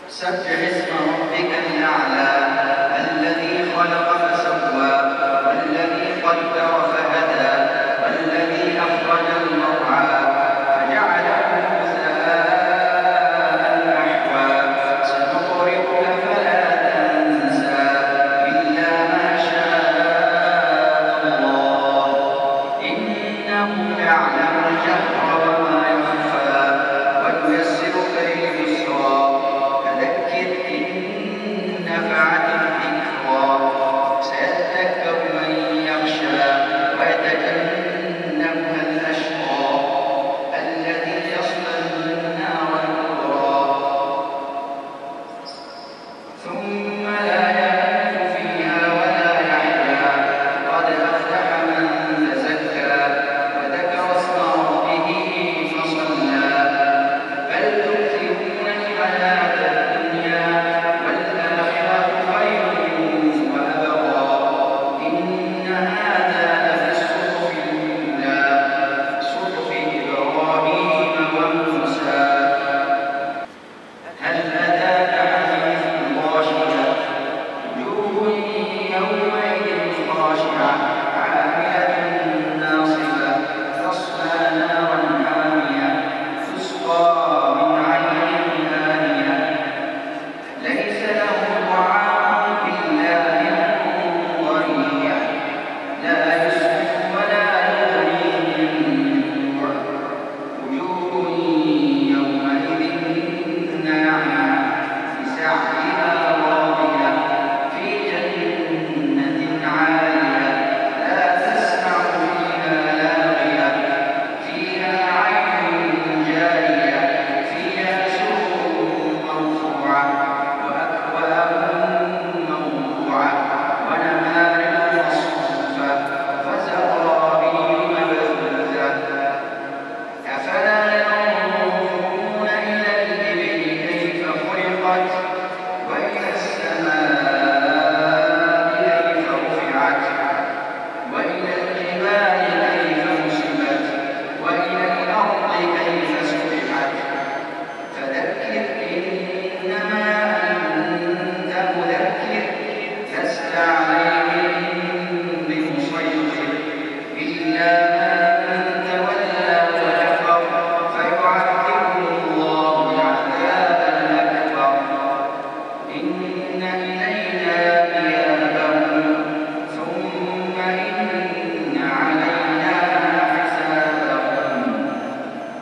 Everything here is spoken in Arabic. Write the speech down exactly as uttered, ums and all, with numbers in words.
سبح اسم ربك الأعلى الذي خلق فسوى والذي قدر فهدى والذي أخرج المرعى فجعله غثاء أحوى سنقرئك فلا تنسى إلا ما شاء الله إنه يعلم الجهر وما يخفى ونيسرك لليسرى فذكر إن نفعت الذكرى سيذكر من يخشى ويتجنبها الأشقى الذي يصلى النار الكبرى ثم لا يموت فيها ولا يحيا قد أفلح من تزكى وذكر اسم ربه فصلى بل تؤثرون الحياة